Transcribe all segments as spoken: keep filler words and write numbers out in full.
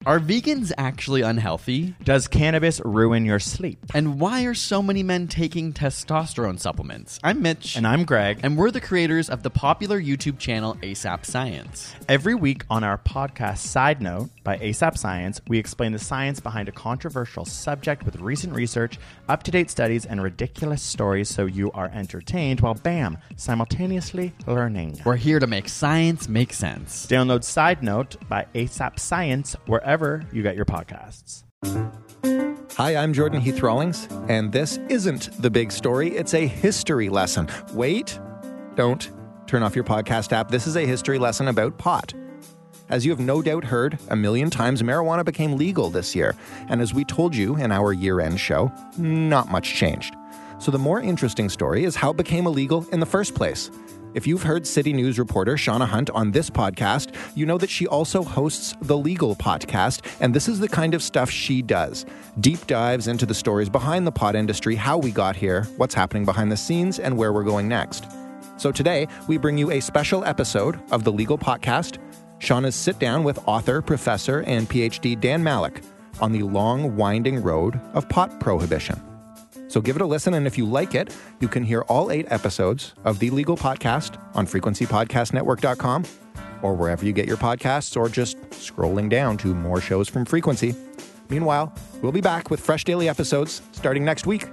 Are vegans actually unhealthy? Does cannabis ruin your sleep? And why are so many men taking testosterone supplements? I'm Mitch. And I'm Greg. And we're the creators of the popular YouTube channel ASAP Science. Every week on our podcast Side Note by ASAP Science, we explain the science behind a controversial subject with recent research, up-to-date studies, and ridiculous stories so you are entertained while, bam, simultaneously learning. We're here to make science make sense. Download Side Note by ASAP Science wherever you get your podcasts. Hi, I'm Jordan Heath Rawlings, and this isn't the big story. It's a history lesson. Wait, don't turn off your podcast app. This is a history lesson about pot. As you have no doubt heard a million times, marijuana became legal this year. And as we told you in our year-end show, not much changed. So the more interesting story is how it became illegal in the first place. If you've heard City News reporter Shauna Hunt on this podcast, you know that she also hosts the Legal Podcast, and this is the kind of stuff she does. Deep dives into the stories behind the pot industry, how we got here, what's happening behind the scenes, and where we're going next. So today, we bring you a special episode of the Legal Podcast, Shauna's sit down with author, professor, and P H D Dan Malik on the long, winding road of pot prohibition. So give it a listen, and if you like it, you can hear all eight episodes of The Legal Podcast on frequency podcast network dot com or wherever you get your podcasts, or just scrolling down to more shows from Frequency. Meanwhile, we'll be back with fresh daily episodes starting next week.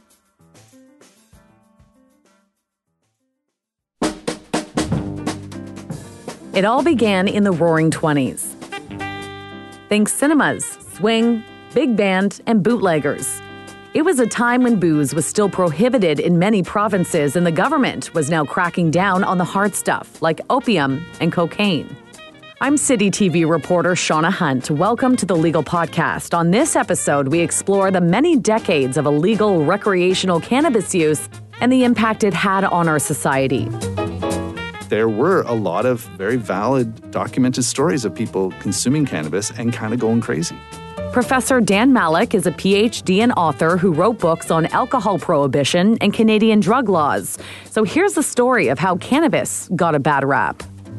It all began in the Roaring Twenties. Think cinemas, swing, big band, and bootleggers. It was a time when booze was still prohibited in many provinces, and the government was now cracking down on the hard stuff like opium and cocaine. I'm City T V reporter Shauna Hunt. Welcome to the Legal Podcast. On this episode, we explore the many decades of illegal recreational cannabis use and the impact it had on our society. There were a lot of very valid documented stories of people consuming cannabis and kind of going crazy. Professor Dan Malik is a P H D and author who wrote books on alcohol prohibition and Canadian drug laws. So here's the story of how cannabis got a bad rap.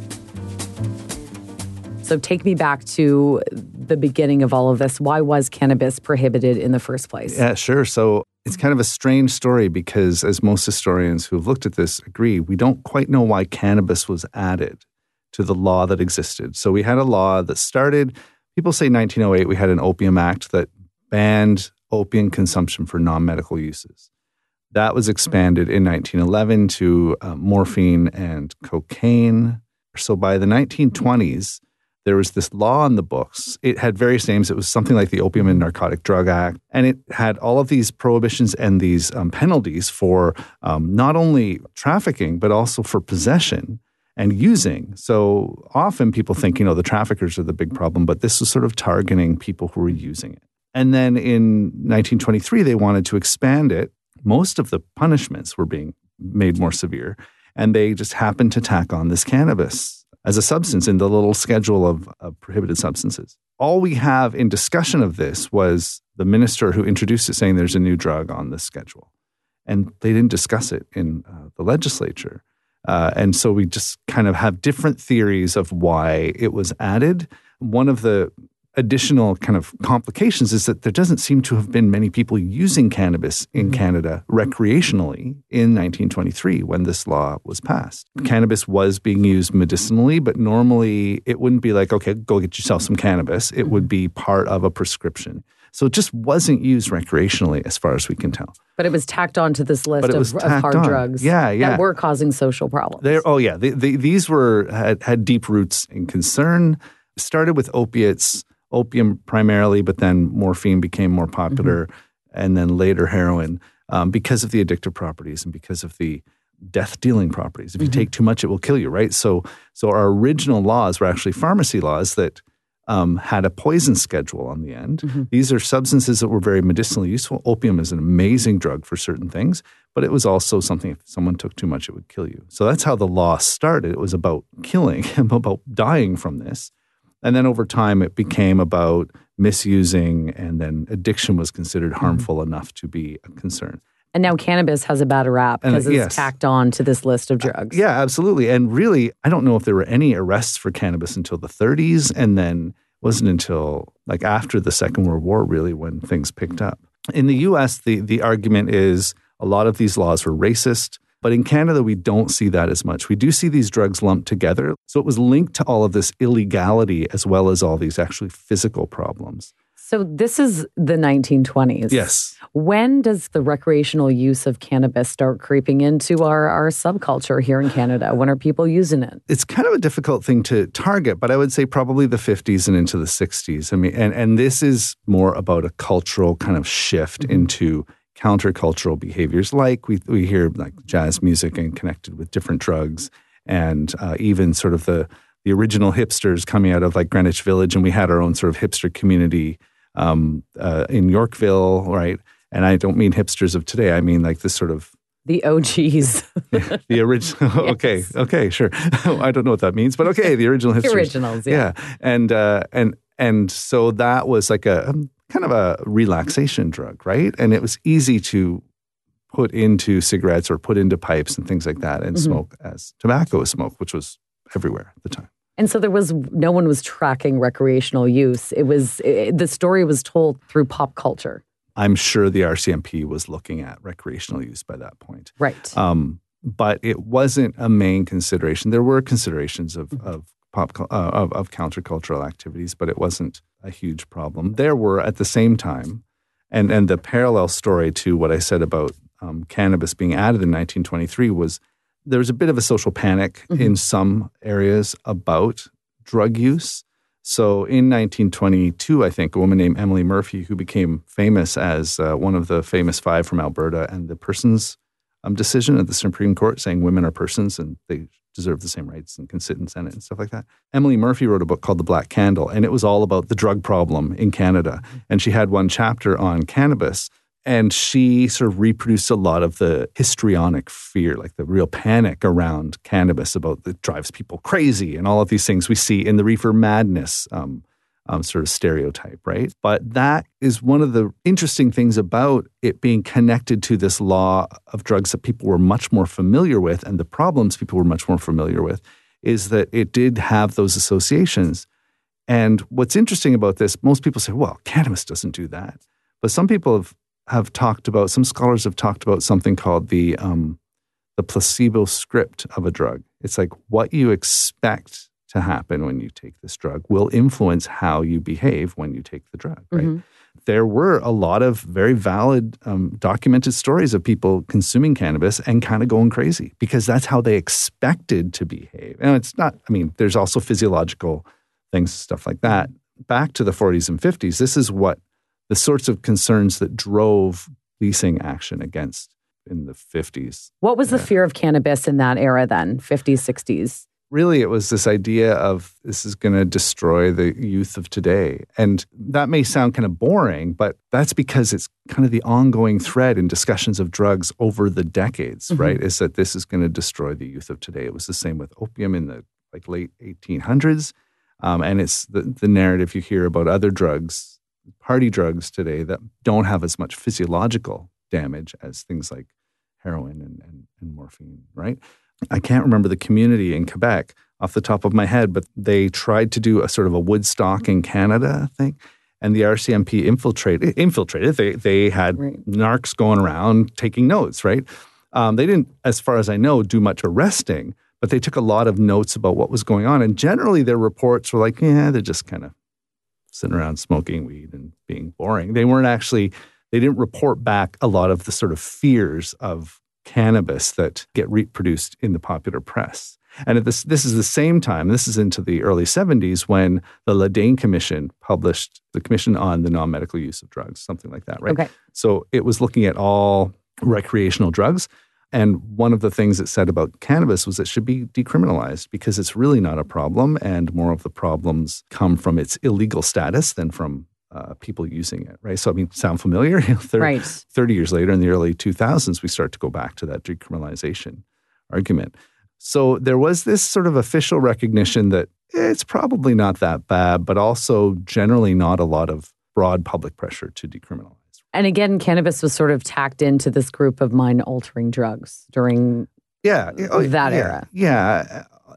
So take me back to the beginning of all of this. Why was cannabis prohibited in the first place? Yeah, sure. So it's kind of a strange story because, as most historians who have looked at this agree, we don't quite know why cannabis was added to the law that existed. So we had a law that started... People say nineteen oh eight, we had an Opium Act that banned opium consumption for non-medical uses. That was expanded in nineteen eleven to uh, morphine and cocaine. So by the nineteen twenties, there was this law on the books. It had various names. It was something like the Opium and Narcotic Drug Act. And it had all of these prohibitions and these um, penalties for um, not only trafficking, but also for possession and using. So often people think, you know, the traffickers are the big problem, but this was sort of targeting people who were using it. And then in nineteen twenty-three, they wanted to expand it. Most of the punishments were being made more severe, and they just happened to tack on this cannabis as a substance in the little schedule of, of prohibited substances. All we have in discussion of this was the minister who introduced it saying there's a new drug on this schedule. And they didn't discuss it in uh, the legislature. Uh, and so we just kind of have different theories of why it was added. One of the additional kind of complications is that there doesn't seem to have been many people using cannabis in Canada recreationally in nineteen twenty-three when this law was passed. Cannabis was being used medicinally, but normally it wouldn't be like, okay, go get yourself some cannabis. It would be part of a prescription. So it just wasn't used recreationally as far as we can tell. But it was tacked onto this list of, of hard on. drugs yeah, yeah. that were causing social problems. They're, oh, yeah. They, they, these were had, had deep roots in concern. Started with opiates, opium primarily, but then morphine became more popular, mm-hmm. and then later heroin um, because of the addictive properties and because of the death-dealing properties. If you mm-hmm. take too much, it will kill you, right? So, so our original laws were actually pharmacy laws that Um, had a poison schedule on the end. Mm-hmm. These are substances that were very medicinally useful. Opium is an amazing drug for certain things, but it was also something if someone took too much, it would kill you. So that's how the law started. It was about killing, about dying from this. And then over time, it became about misusing, and then addiction was considered harmful mm-hmm. enough to be a concern. And now cannabis has a bad rap because it's yes. tacked on to this list of drugs. Uh, yeah, absolutely. And really, I don't know if there were any arrests for cannabis until the thirties. And then wasn't until like after the Second World War, really, when things picked up. In the U S, the, the argument is a lot of these laws were racist, but in Canada, we don't see that as much. We do see these drugs lumped together. So it was linked to all of this illegality as well as all these actually physical problems. So this is the nineteen twenties. Yes. When does the recreational use of cannabis start creeping into our, our subculture here in Canada? When are people using it? It's kind of a difficult thing to target, but I would say probably the fifties and into the sixties. I mean, and, and this is more about a cultural kind of shift mm-hmm. into countercultural behaviors. Like we we hear like jazz music and connected with different drugs, and uh, even sort of the the original hipsters coming out of like Greenwich Village, and we had our own sort of hipster community um, uh, in Yorkville, right? And I don't mean hipsters of today. I mean like this sort of the O Gs, the original. Yes. Okay, okay, sure. I don't know what that means, but okay, the original hipsters, the originals, yeah, yeah. And uh, and and so that was like a kind of a relaxation drug, right? And it was easy to put into cigarettes or put into pipes and things like that, and mm-hmm. smoke as tobacco is smoked, which was everywhere at the time. And so there was, no one was tracking recreational use. It was, it, the story was told through pop culture. I'm sure the R C M P was looking at recreational use by that point. Right. Um, but it wasn't a main consideration. There were considerations of, mm-hmm. of pop uh, of, of countercultural activities, but it wasn't a huge problem. There were at the same time, and, and the parallel story to what I said about um, cannabis being added in nineteen twenty-three was there was a bit of a social panic mm-hmm. in some areas about drug use. So in nineteen twenty-two, I think, a woman named Emily Murphy, who became famous as uh, one of the famous five from Alberta, and the persons um, decision at the Supreme Court saying women are persons and they deserve the same rights and can sit in Senate and stuff like that. Emily Murphy wrote a book called The Black Candle, and it was all about the drug problem in Canada. And she had one chapter on cannabis. And she sort of reproduced a lot of the histrionic fear, like the real panic around cannabis about that drives people crazy and all of these things we see in the reefer madness um, um, sort of stereotype, right? But that is one of the interesting things about it being connected to this law of drugs that people were much more familiar with, and the problems people were much more familiar with, is that it did have those associations. And what's interesting about this, most people say, well, cannabis doesn't do that. But some people have have talked about, some scholars have talked about something called the um, the placebo script of a drug. It's like what you expect to happen when you take this drug will influence how you behave when you take the drug, right? Mm-hmm. There were a lot of very valid um, documented stories of people consuming cannabis and kind of going crazy because that's how they expected to behave. And it's not, I mean, there's also physiological things, stuff like that. Back to the forties and fifties, this is what the sorts of concerns that drove policing action against in the fifties. What was the fear of cannabis in that era then, fifties, sixties? Really, it was this idea of this is going to destroy the youth of today. And that may sound kind of boring, but that's because it's kind of the ongoing thread in discussions of drugs over the decades, mm-hmm. right? Is that this is going to destroy the youth of today. It was the same with opium in the like late eighteen hundreds. Um, and it's the, the narrative you hear about other drugs, party drugs today that don't have as much physiological damage as things like heroin and, and, and morphine, right? I can't remember the community in Quebec off the top of my head, but they tried to do a sort of a Woodstock in Canada thing, and the R C M P infiltrated. infiltrated. They they had right. narcs going around taking notes, right? Um, they didn't, as far as I know, do much arresting, but they took a lot of notes about what was going on, and generally their reports were like, yeah, they're just kind of sitting around smoking weed and being boring. They weren't actually, they didn't report back a lot of the sort of fears of cannabis that get reproduced in the popular press. And at this, this is the same time, this is into the early seventies when the Ladane Commission published the Commission on the Non-Medical Use of Drugs, something like that, right? Okay. So it was looking at all recreational drugs. And one of the things it said about cannabis was it should be decriminalized because it's really not a problem, and more of the problems come from its illegal status than from uh, people using it, right? So, I mean, sound familiar? thirty, right. thirty years later, in the early two thousands, we start to go back to that decriminalization argument. So there was this sort of official recognition that it's probably not that bad, but also generally not a lot of broad public pressure to decriminalize. And again, cannabis was sort of tacked into this group of mind-altering drugs during yeah. oh, that yeah. era. Yeah.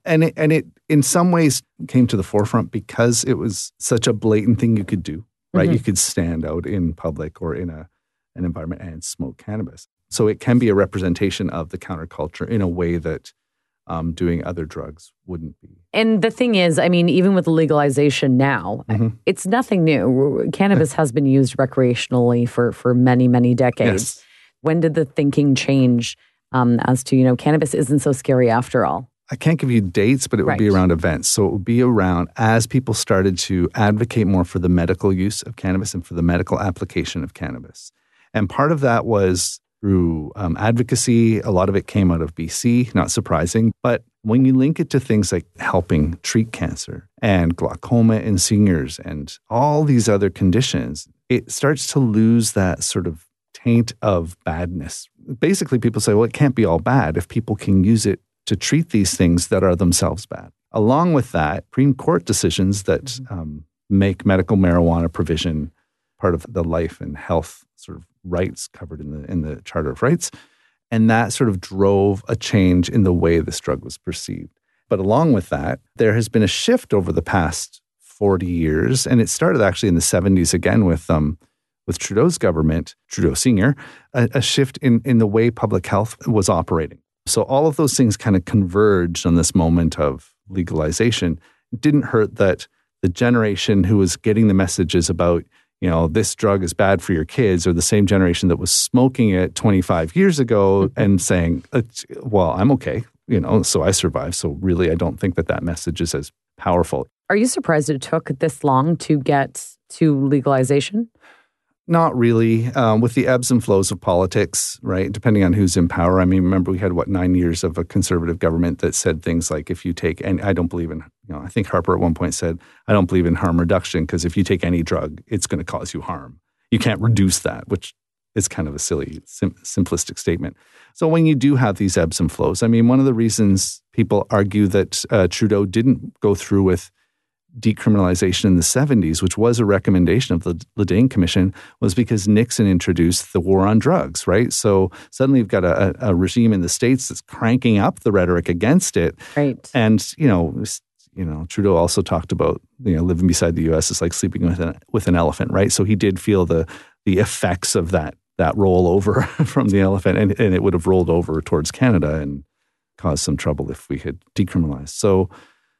And it, and it, in some ways, came to the forefront because it was such a blatant thing you could do, right? Mm-hmm. You could stand out in public or in a an environment and smoke cannabis. So it can be a representation of the counterculture in a way that um, doing other drugs wouldn't be. And the thing is, I mean, even with legalization now, Mm-hmm. it's nothing new. Cannabis has been used recreationally for, for many, many decades. Yes. When did the thinking change um, as to, you know, cannabis isn't so scary after all? I can't give you dates, but it would be Right. around events. So it would be around as people started to advocate more for the medical use of cannabis and for the medical application of cannabis. And part of that was through um, advocacy. A lot of it came out of B C, not surprising. But when you link it to things like helping treat cancer and glaucoma in seniors and all these other conditions, it starts to lose that sort of taint of badness. Basically, people say, well, it can't be all bad if people can use it to treat these things that are themselves bad. Along with that, Supreme Court decisions that um, make medical marijuana provision part of the life and health sort of rights covered in the in the Charter of Rights. And that sort of drove a change in the way this drug was perceived. But along with that, there has been a shift over the past forty years, and it started actually in the seventies again with um, with Trudeau's government, Trudeau Senior, a, a shift in, in the way public health was operating. So all of those things kind of converged on this moment of legalization. It didn't hurt that the generation who was getting the messages about, you know, this drug is bad for your kids, or the same generation that was smoking it twenty-five years ago and saying, well, I'm okay, you know, so I survived. So really, I don't think that that message is as powerful. Are you surprised it took this long to get to legalization? Not really. Um, with the ebbs and flows of politics, right? Depending on who's in power. I mean, remember we had, what, nine years of a conservative government that said things like, if you take, and I don't believe in, you know, I think Harper at one point said, I don't believe in harm reduction because if you take any drug, it's going to cause you harm. You can't reduce that, which is kind of a silly, sim- simplistic statement. So when you do have these ebbs and flows, I mean, one of the reasons people argue that uh, Trudeau didn't go through with decriminalization in the seventies, which was a recommendation of the Ledeen Commission, was because Nixon introduced the war on drugs, right? So suddenly you've got a, a regime in the States that's cranking up the rhetoric against it. Right. And, you know, you know, Trudeau also talked about, you know, living beside the U S is like sleeping with an, with an elephant, right? So he did feel the the effects of that that rollover from the elephant, and, and it would have rolled over towards Canada and caused some trouble if we had decriminalized. So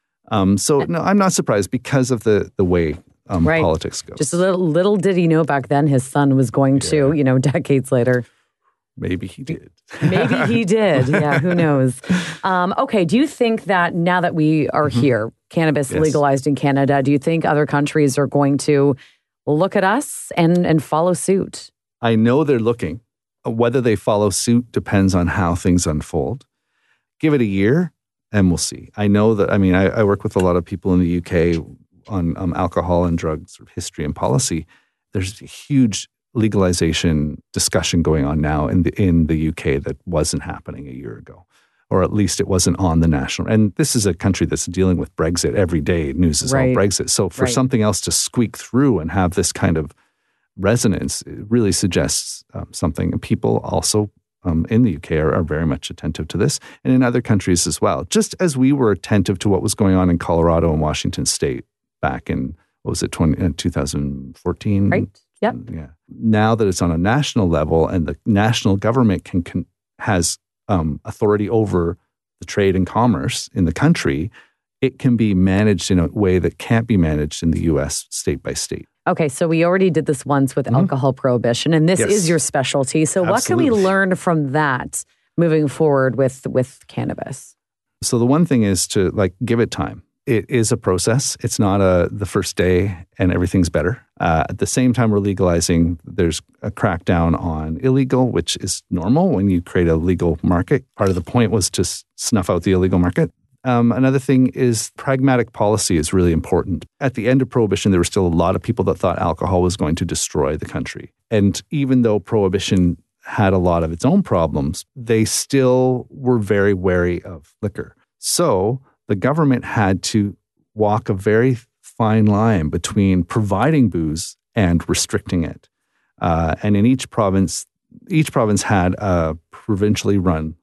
Um, so no, I'm not surprised because of the the way um, Right. politics goes. Just a little, little did he know back then his son was going to, Yeah. you know, decades later. Maybe he did. Maybe he did. Yeah, who knows? Um, okay, do you think that now that we are Mm-hmm. here, cannabis Yes. legalized in Canada, do you think other countries are going to look at us and, and follow suit? I know they're looking. Whether they follow suit depends on how things unfold. Give it a year and we'll see. I know that, I mean, I, I work with a lot of people in the U K on um, alcohol and drug sort of history and policy. There's a huge legalization discussion going on now in the in the U K that wasn't happening a year ago, or at least it wasn't on the national. And this is a country that's dealing with Brexit every day. News is Right. all Brexit. So for Right. something else to squeak through and have this kind of resonance, it really suggests um, something. And people also um, in the U K are, are very much attentive to this, and in other countries as well. Just as we were attentive to what was going on in Colorado and Washington State back in, what was it, twenty, uh, twenty fourteen? Right? Yep. Yeah. Now that it's on a national level and the national government can, can has um, authority over the trade and commerce in the country, it can be managed in a way that can't be managed in the U S state by state. Okay, so we already did this once with alcohol prohibition, and this Yes. is your specialty. So what can we Absolutely. learn from that moving forward with, with cannabis? So the one thing is to like give it time. It is a process. It's not a the first day and everything's better. Uh, at the same time, we're legalizing. There's a crackdown on illegal, which is normal when you create a legal market. Part of the point was to s- snuff out the illegal market. Um, another thing is pragmatic policy is really important. At the end of Prohibition, there were still a lot of people that thought alcohol was going to destroy the country. And even though Prohibition had a lot of its own problems, they still were very wary of liquor. So the government had to walk a very fine line between providing booze and restricting it. Uh, and in each province, each province had a provincially run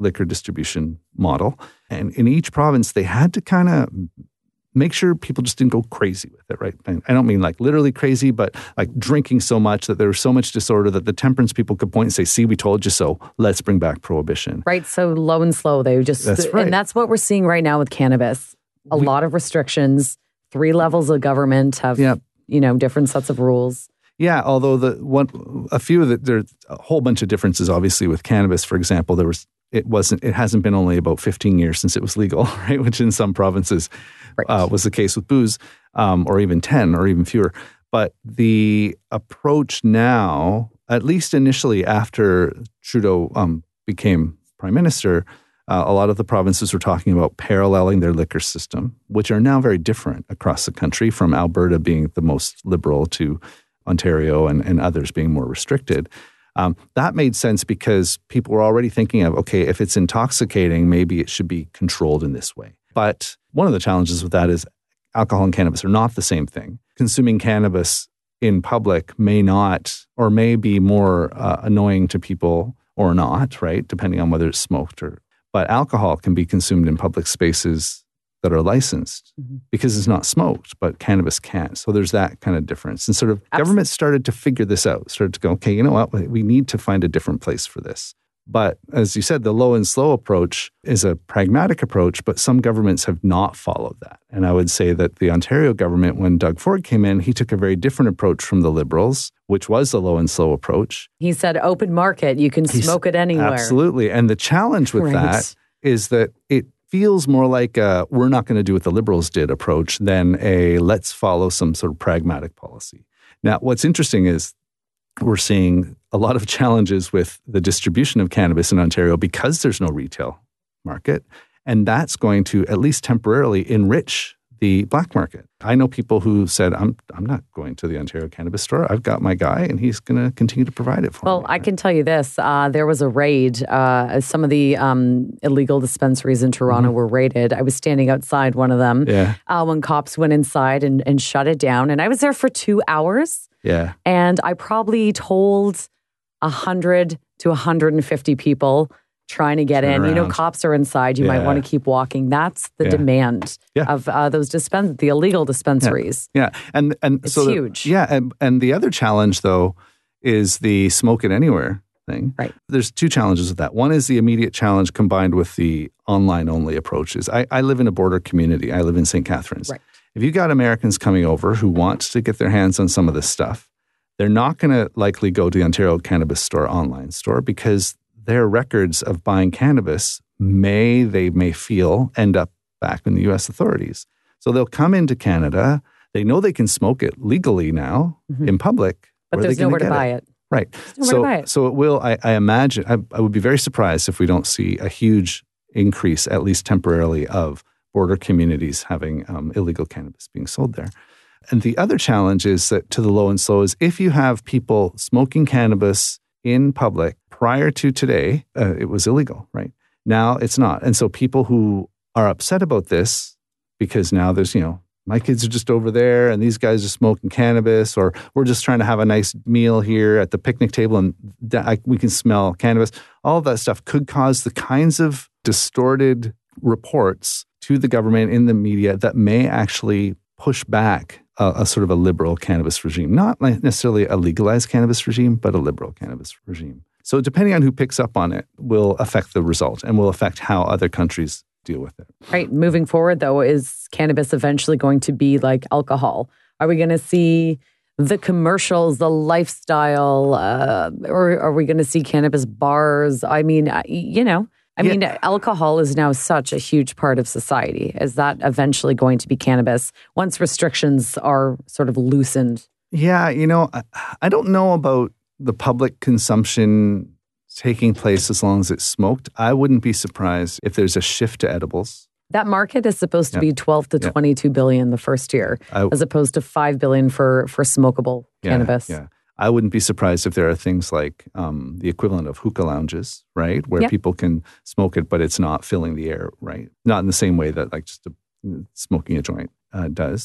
liquor distribution model. And in each province, they had to kind of make sure people just didn't go crazy with it, right? And I don't mean like literally crazy, but like drinking so much that there was so much disorder that the temperance people could point and say, see, we told you so. Let's bring back prohibition. Right. So low and slow, they just, That's right. and that's what we're seeing right now with cannabis. A We- lot of restrictions, three levels of government have, Yeah. you know, different sets of rules. Yeah, although the one, a few of the, there's a whole bunch of differences, obviously, with cannabis. For example, there was, it wasn't, it hasn't been only about fifteen years since it was legal, right? Which in some provinces Right. uh, was the case with booze, um, or even ten or even fewer. But the approach now, at least initially after Trudeau um, became prime minister, uh, a lot of the provinces were talking about paralleling their liquor system, which are now very different across the country, from Alberta being the most liberal to Ontario and, and others being more restricted. Um, that made sense because people were already thinking of, okay, if it's intoxicating, maybe it should be controlled in this way. But one of the challenges with that is alcohol and cannabis are not the same thing. Consuming cannabis in public may not, or may be more uh, annoying to people or not, right? Depending on whether it's smoked or, but alcohol can be consumed in public spaces that are licensed Mm-hmm. because it's not smoked, but cannabis can't. So there's that kind of difference. And sort of Absolutely. government started to figure this out, started to go, okay, you know what, we need to find a different place for this. But as you said, the low and slow approach is a pragmatic approach, but some governments have not followed that. And I would say that the Ontario government, when Doug Ford came in, he took a very different approach from the Liberals, which was the low and slow approach. He said open market, you can He's- smoke it anywhere. Absolutely. And the challenge with Right. that is that it feels more like a, we're not going to do what the Liberals did approach than a let's follow some sort of pragmatic policy. Now, what's interesting is we're seeing a lot of challenges with the distribution of cannabis in Ontario because there's no retail market. And that's going to, at least temporarily, enrich the black market. I know people who said, I'm I'm not going to the Ontario Cannabis Store. I've got my guy and he's going to continue to provide it for Well, me. I can tell you this. Uh, there was a raid. Uh, some of the um, illegal dispensaries in Toronto were raided. I was standing outside one of them Yeah. uh, when cops went inside and, and shut it down. And I was there for two hours. Yeah. And I probably told one hundred to one hundred fifty people trying to get Turn in. You know, around. cops are inside. You might Yeah. want to keep walking. That's the Yeah. demand Yeah. of uh, those dispens- the illegal dispensaries. Yeah, and and It's so the- huge. yeah, and, and the other challenge though is the smoke it anywhere thing. Right. There's two challenges with that. One is the immediate challenge combined with the online only approaches. I, I live in a border community. I live in Saint Catharines. Right. If you got Americans coming over who want to get their hands on some of this stuff, they're not going to likely go to the Ontario Cannabis Store online store because their records of buying cannabis may, they may feel, end up back in the U S authorities. So they'll come into Canada. They know they can smoke it legally now in public. But Where are there's they gonna nowhere to get buy it. Right. nowhere So, to buy it. so it will, I, I imagine, I, I would be very surprised if we don't see a huge increase, at least temporarily, of border communities having um, illegal cannabis being sold there. And the other challenge is that to the low and slow is if you have people smoking cannabis in public prior to today, uh, it was illegal, right? Now it's not. And so people who are upset about this because now there's, you know, my kids are just over there and these guys are smoking cannabis, or we're just trying to have a nice meal here at the picnic table and th- I, we can smell cannabis. All of that stuff could cause the kinds of distorted reports to the government in the media that may actually push back a, a sort of a liberal cannabis regime. Not like necessarily a legalized cannabis regime, but a liberal cannabis regime. So depending on who picks up on it will affect the result and will affect how other countries deal with it. Right. Moving forward, though, is cannabis eventually going to be like alcohol? Are we going to see the commercials, the lifestyle, uh, or are we going to see cannabis bars? I mean, I- you know, I Yeah. mean, alcohol is now such a huge part of society. Is that eventually going to be cannabis once restrictions are sort of loosened? Yeah, you know, I, I don't know about the public consumption taking place as long as it's smoked. I wouldn't be surprised if there's a shift to edibles. That market is supposed to Yeah. be twelve to Yeah. twenty-two billion the first year, I- as opposed to five billion for for smokable Yeah, cannabis. Yeah. I wouldn't be surprised if there are things like um, the equivalent of hookah lounges, right? Where Yep. people can smoke it, but it's not filling the air, right? Not in the same way that like just a, smoking a joint uh, does.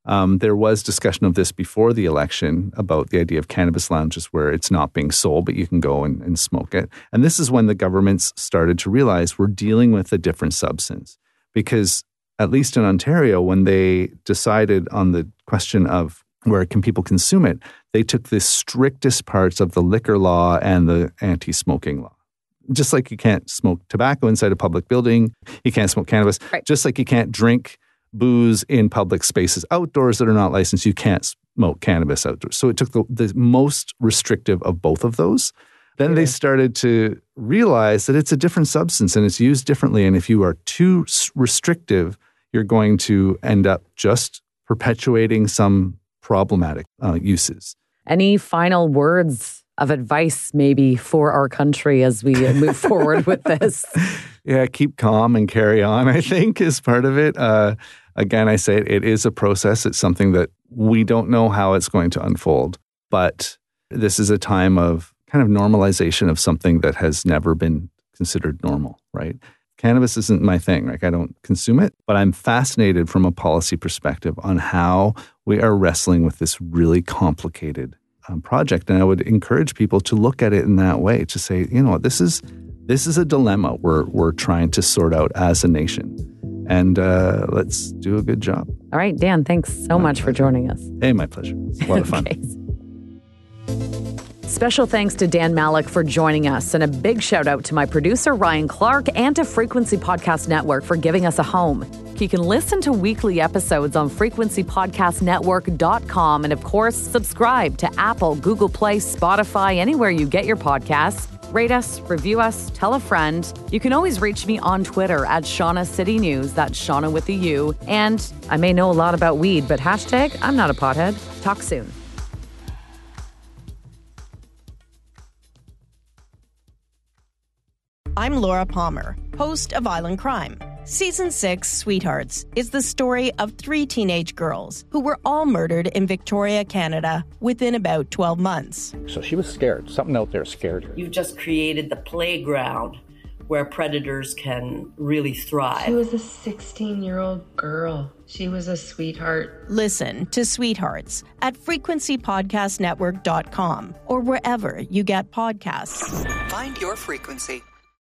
Um, there was discussion of this before the election about the idea of cannabis lounges where it's not being sold, but you can go and, and smoke it. And this is when the governments started to realize we're dealing with a different substance. Because at least in Ontario, when they decided on the question of where can people consume it, they took the strictest parts of the liquor law and the anti-smoking law. Just like you can't smoke tobacco inside a public building, you can't smoke cannabis. Right. Just like you can't drink booze in public spaces outdoors that are not licensed, you can't smoke cannabis outdoors. So it took the, the most restrictive of both of those. Then yeah. they started to realize that it's a different substance and it's used differently. And if you are too restrictive, you're going to end up just perpetuating some problematic uh, uses. Any final words of advice maybe for our country as we move forward with this? Yeah, keep calm and carry on, I think, is part of it. Uh, again, I say it, it is a process. It's something that we don't know how it's going to unfold. But this is a time of kind of normalization of something that has never been considered normal, right? Cannabis isn't my thing. Like, I don't consume it, but I'm fascinated from a policy perspective on how we are wrestling with this really complicated um, project. And I would encourage people to look at it in that way, to say, you know what, this is this is a dilemma we're we're trying to sort out as a nation. And uh, let's do a good job. All right, Dan, thanks so my much pleasure. for joining us. Hey, my pleasure. It's a lot of fun. Okay. Special thanks to Dan Malik for joining us, and a big shout out to my producer, Ryan Clark, and to Frequency Podcast Network for giving us a home. You can listen to weekly episodes on frequency podcast network dot com, and of course, subscribe to Apple, Google Play, Spotify, anywhere you get your podcasts. Rate us, review us, tell a friend. You can always reach me on Twitter at Shauna City News. That's Shauna with a U. And I may know a lot about weed, but hashtag I'm not a pothead. Talk soon. I'm Laura Palmer, host of Island Crime. Season six, Sweethearts, is the story of three teenage girls who were all murdered in Victoria, Canada, within about twelve months. So she was scared. Something out there scared her. You've just created the playground where predators can really thrive. She was a sixteen-year-old girl. She was a sweetheart. Listen to Sweethearts at frequency podcast network dot com or wherever you get podcasts. Find your frequency.